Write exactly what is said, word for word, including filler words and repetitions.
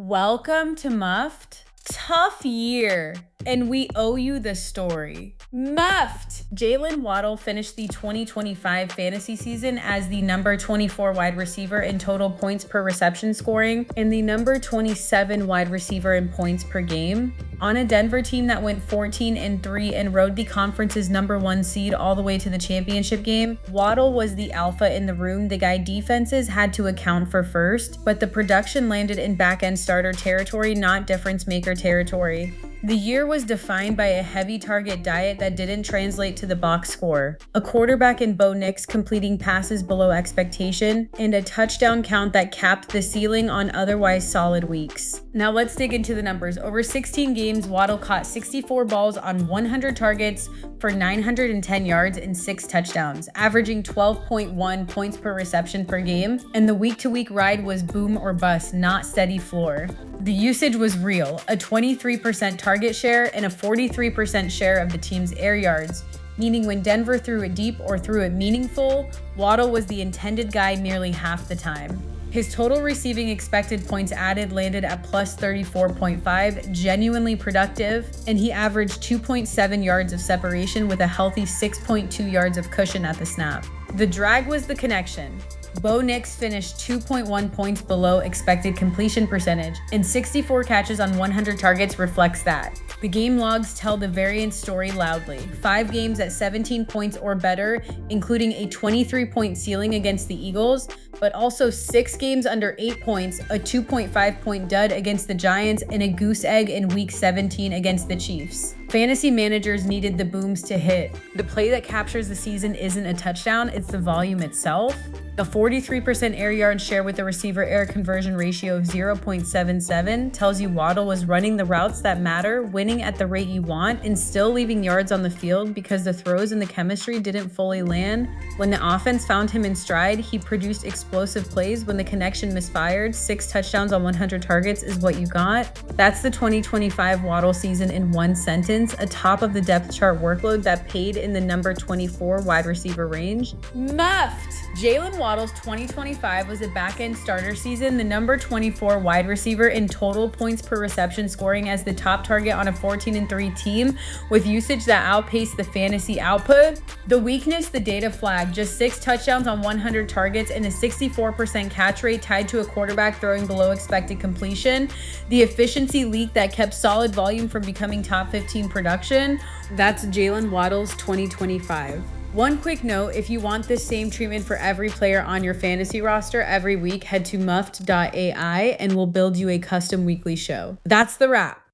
Welcome to Muffed. Tough year, and we owe you the story. Muffed! Jaylen Waddle finished the twenty twenty-five fantasy season as the number twenty-four wide receiver in total points per reception scoring and the number twenty-seven wide receiver in points per game. On a Denver team that went fourteen and three and rode the conference's number one seed all the way to the championship game, Waddle was the alpha in the room the guy defenses had to account for first, but the production landed in back-end starter territory, not difference maker territory. The year was defined by a heavy target diet that didn't translate to the box score, a quarterback in Bo Nix completing passes below expectation, and a touchdown count that capped the ceiling on otherwise solid weeks. Now let's dig into the numbers. Over sixteen games, Waddle caught sixty-four balls on one hundred targets for nine hundred ten yards and six touchdowns, averaging twelve point one points per reception per game, and the week-to-week ride was boom or bust, not steady floor. The usage was real, a twenty-three percent target share and a forty-three percent share of the team's air yards, meaning when Denver threw it deep or threw it meaningful, Waddle was the intended guy nearly half the time. His total receiving expected points added landed at plus thirty-four point five, genuinely productive, and he averaged two point seven yards of separation with a healthy six point two yards of cushion at the snap. The drag was the connection. Bo Nix finished two point one points below expected completion percentage, and sixty-four catches on one hundred targets reflects that. The game logs tell the variance story loudly. Five games at seventeen points or better, including a twenty-three point ceiling against the Eagles, but also six games under eight points, a two point five point dud against the Giants, and a goose egg in week seventeen against the Chiefs. Fantasy managers needed the booms to hit. The play that captures the season isn't a touchdown, it's the volume itself. A forty-three percent air yard share with a receiver air conversion ratio of zero point seven seven tells you Waddle was running the routes that matter, winning at the rate you want, and still leaving yards on the field because the throws and the chemistry didn't fully land. When the offense found him in stride, he produced explosive plays. When the connection misfired, six touchdowns on one hundred targets is what you got. That's the twenty twenty-five Waddle season in one sentence, atop of the depth chart workload that paid in the number twenty-four wide receiver range. Muffed! Jaylen Waddle's twenty twenty-five was a back-end starter season, the number twenty-four wide receiver in total points per reception scoring as the top target on a fourteen and three team with usage that outpaced the fantasy output. The weakness, the data flagged, just six touchdowns on one hundred targets and a sixty-four percent catch rate tied to a quarterback throwing below expected completion. The efficiency leak that kept solid volume from becoming top fifteen production. That's Jaylen Waddle's twenty twenty-five. One quick note, if you want this same treatment for every player on your fantasy roster every week, head to muffed dot A I and we'll build you a custom weekly show. That's the wrap.